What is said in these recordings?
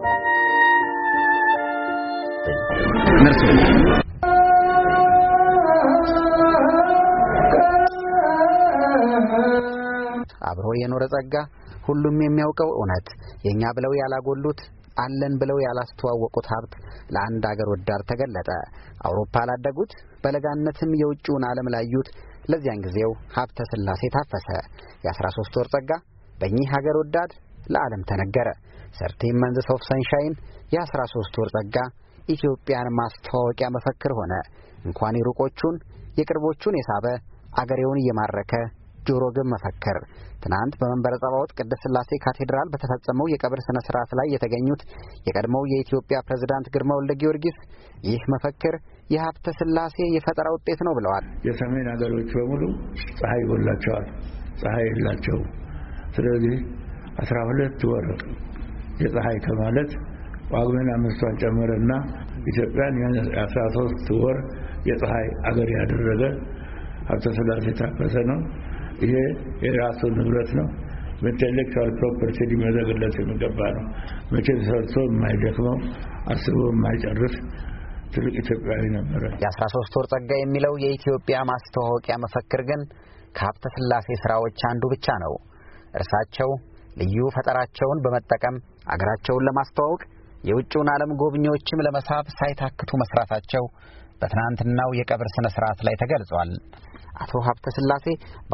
አብሮ የኖረ ጸጋ ሁሉም የሚያውቀው እውነት የኛ ብለው ያላጎሉት አለን ብለው ያላስተዋወቁት ሀብት ለአንድ ሀገር ወዳድ ተገለጠ። አውሮፓ ላደጉት በለጋነትም የውጭውን ዓለም ላዩት ለዚያን ጊዜው ሀብተ ሥላሴ ታፈሰ። የ13 ወር ጸጋ በእኚህ ሀገር ወዳድ ለዓለም ተነገረ። 13 months of sunshine የ13 ወር ጸጋ ኢትዮጵያን ማስተዋወቂያ መፈክር ሆነ። እንኳን የሩቆቹን የቅርቦቹን የሳበ አገሬውን እየማረከ ጆሮ ግብ መፈክር። ትናንት በመንበረ ጸባዖት ቅድስት ሥላሴ ካቴድራል በተፈጸመው የቀብር ስነ ስርዓት ላይ የተገኙት የቀድሞው የኢትዮጵያ ፕሬዝዳንት ግርማ ወልደ ጊዮርጊስ ይህ መፈክር የሀብተ ሥላሴ የፈጠራ ውጤት ነው ብለዋል። የሰሜን ሀገሮች በሙሉ ፀሐይ ይጎላቸዋል፣ ፀሐይ የላቸው። ስለዚህ 12 ወር የፀሐይ ከማለት ጳጉሜን 5ቷን ጨመረና ኢትዮጵያን 13 ወር የፀሐይ አገር ያደረገ ሀብተ ሥላሴ ታፈሰ ነው። ይሄ የራሱ ንብረት ነው። ኢንተሌክቹዋል ፕሮፐርቲ ሊመዘግለት የሚገባ ነው። መቼም ሰርቶ የማይደክመው አስቦ የማይጨርስ ትልቅ ኢትዮጵያዊ ነበረ። የ13 ወር ጸጋ የሚለው የኢትዮጵያ ማስተዋወቂያ መፈክር ግን ከሀብተ ሥላሴ ስራዎች አንዱ ብቻ ነው። እርሳቸው ልዩ ፈጠራቸውን በመጠቀም አገራቸውን ለማስተዋወቅ የውጭውን ዓለም ጎብኚዎችም ለመሳብ ሳይታክቱ መስራታቸው በትናንትናው የቀብር ስነ ስርዓት ላይ ተገልጿል። አቶ ሀብተ ሥላሴ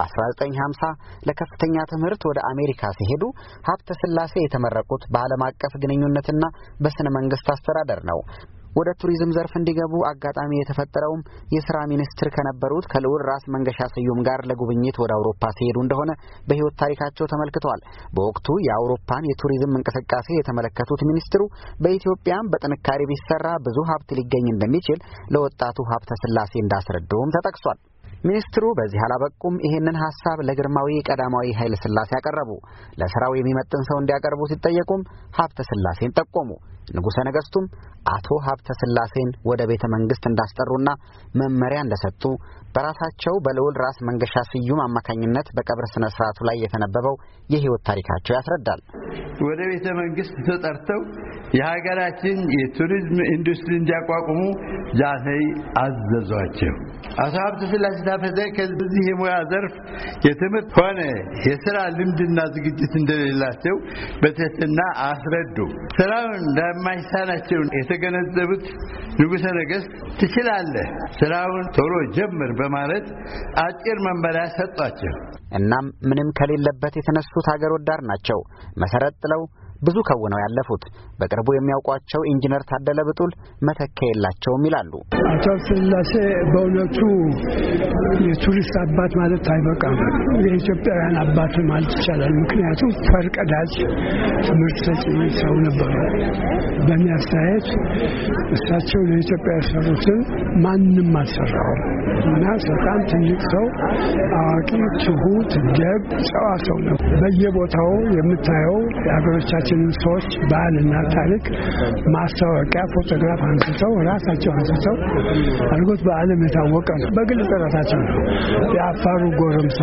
በ1950 ለከፍተኛ ትምህርት ወደ አሜሪካ ሲሄዱ ሀብተ ሥላሴ የተመረቁት በዓለም አቀፍ ግንኙነትና በስነ መንግስት አስተዳደር ነው። ወደ ቱሪዝም ዘርፍ እንዲገቡ አጋጣሚ የተፈጠረውም የሥራ ሚኒስትር ከነበሩት ከልዑል ራስ መንገሻ ስዩም ጋር ለጉብኝት ወደ አውሮፓ ሲሄዱ እንደሆነ በሕይወት ታሪካቸው ተመልክቷል። በወቅቱ የአውሮፓን የቱሪዝም እንቅስቃሴ የተመለከቱት ሚኒስትሩ በኢትዮጵያም በጥንካሬ ቢሰራ ብዙ ሀብት ሊገኝ እንደሚችል ለወጣቱ ሀብተ ሥላሴ እንዳስረዱም ተጠቅሷል። ሚኒስትሩ በዚህ አላበቁም። ይህንን ሐሳብ ለግርማዊ ቀዳማዊ ኃይለ ሥላሴ ያቀረቡ። ለሥራው የሚመጥን ሰው እንዲያቀርቡ ሲጠየቁም ሀብተ ሥላሴን ጠቆሙ። ንጉሠ ነገሥቱም አቶ ሀብተ ሥላሴን ወደ ቤተ መንግሥት እንዳስጠሩና መመሪያ እንደሰጡ በራሳቸው በልዑል ራስ መንገሻ ስዩም አማካኝነት በቀብር ስነ ስርዓቱ ላይ የተነበበው የሕይወት ታሪካቸው ያስረዳል። ወደ ቤተ መንግሥት ተጠርተው የሀገራችን የቱሪዝም ኢንዱስትሪ እንዲያቋቁሙ ጃንሆይ አዘዟቸው። አቶ ሀብተ ሥላሴ ታፈሰ ከዚህ የሙያ ዘርፍ የትምህርት ሆነ የሥራ ልምድና ዝግጅት እንደሌላቸው በትህትና አስረዱ። ስራውን እንደማይሳናቸው የተገነዘቡት ንጉሠ ነገሥት ትችላለህ፣ ስራውን ቶሎ ጀምር በማለት አጭር መመሪያ ሰጧቸው። እናም ምንም ከሌለበት የተነሱት ሀገር ወዳድ ናቸው። መሰረት ጥለው ብዙ ከውነው ያለፉት በቅርቡ የሚያውቋቸው ኢንጂነር ታደለ ብጡል መተካ የላቸውም ይላሉ። አቶ ሥላሴ በእውነቱ የቱሪስት አባት ማለት አይበቃም፣ የኢትዮጵያውያን አባት ማለት ይቻላል። ምክንያቱም ፈርቀዳጅ ትምህርት ሰጪ ሰው ነበሩ። በእኔ አስተያየት እሳቸው ለኢትዮጵያ የሰሩትን ማንም አልሰራውም እና በጣም ትልቅ ሰው፣ አዋቂ፣ ትሁት፣ ደግ፣ ጨዋ ሰው ነው። በየቦታው የምታየው የሀገሮቻችንን ሰዎች ባህልና ታሪክ ማስታወቂያ ፎቶግራፍ አንስተው ራሳቸው አንስተው አድርጎት በዓለም የታወቀ ነው። በግል ጥረታቸው ነው። የአፋሩ ጎረምሳ፣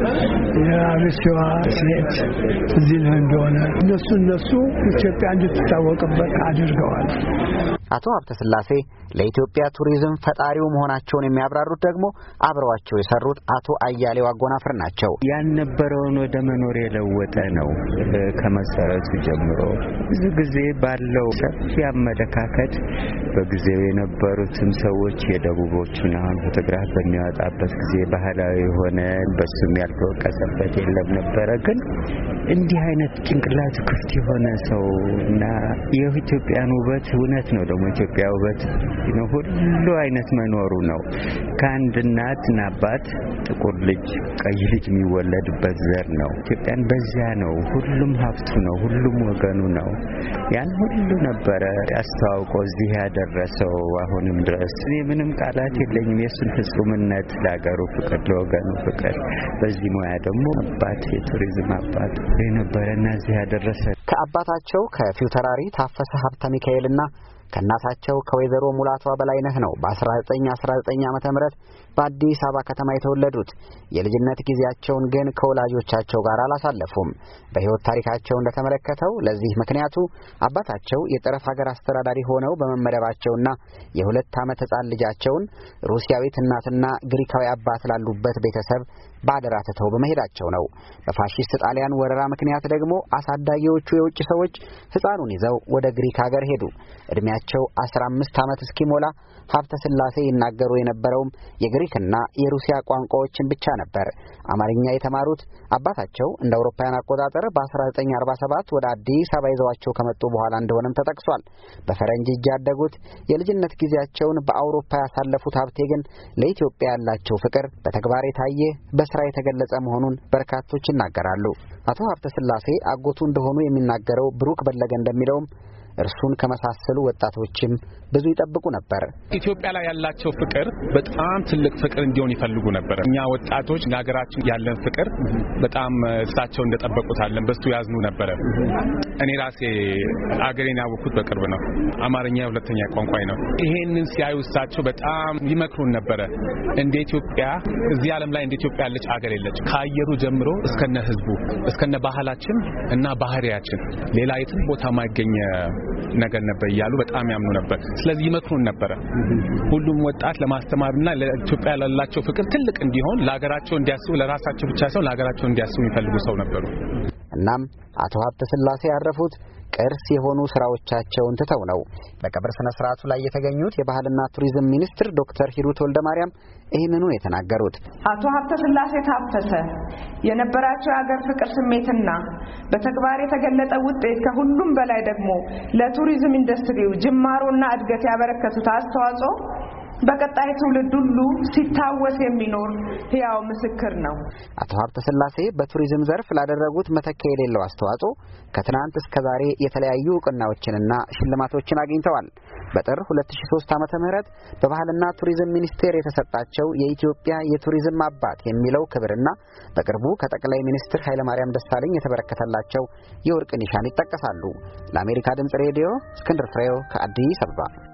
የአርሲዋ ሴት እዚህ እንደሆነ እነሱ ኢትዮጵያ እንድትታወቅበት አድርገዋል። አቶ ሀብተ ሥላሴ ለኢትዮጵያ ቱሪዝም ፈጣሪው መሆናቸውን የሚያብራሩት ደግሞ አብረዋቸው የሰሩት አቶ አያሌው አጎናፍር ናቸው። ያልነበረውን ወደ መኖር የለወጠ ነው። ከመሰረቱ ጀምሮ ብዙ ጊዜ ባለው ሰፊ አመለካከት በጊዜው የነበሩትም ሰዎች የደቡቦቹን አሁን ፎቶግራፍ በሚያወጣበት ጊዜ ባህላዊ የሆነ በሱም ያልተወቀሰበት የለም ነበረ። ግን እንዲህ አይነት ጭንቅላቱ ክፍት የሆነ ሰው እና የኢትዮጵያን ውበት እውነት ነው። ደግሞ ኢትዮጵያ ውበት ነው ሁሉ አይነት መኖሩ ነው። ከአንድ እናትና አባት ጥቁር ልጅ ቀይ ልጅ የሚወለድበት ዘር ነው። ኢትዮጵያን በዚያ ነው። ሁሉም ሀብቱ ነው፣ ሁሉም ወገኑ ነው። ያን ሁሉ ነበረ አስተዋውቆ እዚህ ያደረሰው። አሁንም ድረስ እኔ ምንም ቃላት የለኝም። የሱን ፍጹምነት፣ ለሀገሩ ፍቅር፣ ለወገኑ ፍቅር፣ በዚህ ሙያ ደግሞ አባት የቱሪዝም አባት የነበረና እዚህ ያደረሰ ከአባታቸው ከፊውተራሪ ታፈሰ ሀብተ ሚካኤልና ከእናታቸው ከወይዘሮ ሙላቷ በላይነህ ነው በ1919 ዓመተ ምህረት በአዲስ አበባ ከተማ የተወለዱት። የልጅነት ጊዜያቸውን ግን ከወላጆቻቸው ጋር አላሳለፉም። በሕይወት ታሪካቸው እንደተመለከተው ለዚህ ምክንያቱ አባታቸው የጠረፍ ሀገር አስተዳዳሪ ሆነው በመመደባቸውና የ2 ዓመት ሕፃን ልጃቸውን ሩሲያዊት እናትና ግሪካዊ አባት ላሉበት ቤተሰብ ባደራ ትተው በመሄዳቸው ነው። በፋሺስት ጣሊያን ወረራ ምክንያት ደግሞ አሳዳጊዎቹ የውጭ ሰዎች ሕፃኑን ይዘው ወደ ግሪክ ሀገር ሄዱ። እድሜያቸው 15 ዓመት እስኪሞላ ሀብተ ሥላሴ ይናገሩ የነበረውም የግሪክና የሩሲያ ቋንቋዎችን ብቻ ነበር። አማርኛ የተማሩት አባታቸው እንደ አውሮፓውያን አቆጣጠር በ1947 ወደ አዲስ አበባ ይዘዋቸው ከመጡ በኋላ እንደሆነም ተጠቅሷል። በፈረንጅ እጅ ያደጉት የልጅነት ጊዜያቸውን በአውሮፓ ያሳለፉት ሀብቴ ግን ለኢትዮጵያ ያላቸው ፍቅር በተግባር የታየ በስራ የተገለጸ መሆኑን በርካቶች ይናገራሉ። አቶ ሀብተ ሥላሴ አጎቱ እንደሆኑ የሚናገረው ብሩክ በለገ እንደሚለውም እርሱን ከመሳሰሉ ወጣቶችም ብዙ ይጠብቁ ነበር። ኢትዮጵያ ላይ ያላቸው ፍቅር በጣም ትልቅ ፍቅር እንዲሆን ይፈልጉ ነበር። እኛ ወጣቶች ለሀገራችን ያለን ፍቅር በጣም እሳቸው እንደጠበቁት አለን በሱ ያዝኑ ነበር። እኔ ራሴ አገሬን ያወቅኩት በቅርብ ነው። አማርኛ ሁለተኛ ቋንቋዬ ነው። ይሄንን ሲያዩ እሳቸው በጣም ይመክሩን ነበር። እንደ ኢትዮጵያ እዚህ ዓለም ላይ እንደ ኢትዮጵያ ያለች ሀገር የለች። ከአየሩ ጀምሮ እስከነ ህዝቡ እስከነ ባህላችን እና ባህሪያችን ሌላ የትም ቦታ ማይገኝ ነገር ነበር እያሉ በጣም ያምኑ ነበር። ስለዚህ ይመክሩን ነበር። ሁሉም ወጣት ለማስተማርና ለኢትዮጵያ ያላቸው ፍቅር ትልቅ እንዲሆን ለሀገራቸው እንዲያስቡ ለራሳቸው ብቻ ሳይሆን ለሀገራቸው እንዲያስቡ የሚፈልጉ ሰው ነበሩ። እናም አቶ ሀብተ ሥላሴ ያረፉት ቅርስ የሆኑ ስራዎቻቸውን ትተው ነው። በቀብር ስነ ስርዓቱ ላይ የተገኙት የባህልና ቱሪዝም ሚኒስትር ዶክተር ሂሩት ወልደማርያም ይህንኑ የተናገሩት አቶ ሀብተ ሥላሴ ታፈሰ የነበራቸው የሀገር ፍቅር ስሜትና በተግባር የተገለጠ ውጤት ከሁሉም በላይ ደግሞ ለቱሪዝም ኢንዱስትሪው ጅማሮና እድገት ያበረከቱት አስተዋጽኦ በቀጣይ ትውልድ ሁሉ ሲታወስ የሚኖር ሕያው ምስክር ነው። አቶ ሀብተ ሥላሴ በቱሪዝም ዘርፍ ላደረጉት መተኪያ የሌለው አስተዋጽኦ ከትናንት እስከ ዛሬ የተለያዩ ዕውቅናዎችንና ሽልማቶችን አግኝተዋል። በጥር 2003 ዓመተ ምህረት በባህልና ቱሪዝም ሚኒስቴር የተሰጣቸው የኢትዮጵያ የቱሪዝም አባት የሚለው ክብርና በቅርቡ ከጠቅላይ ሚኒስትር ኃይለማርያም ደሳለኝ የተበረከተላቸው የወርቅ ኒሻን ይጠቀሳሉ። ለአሜሪካ ድምጽ ሬዲዮ እስክንድር ፍሬው ከአዲስ አበባ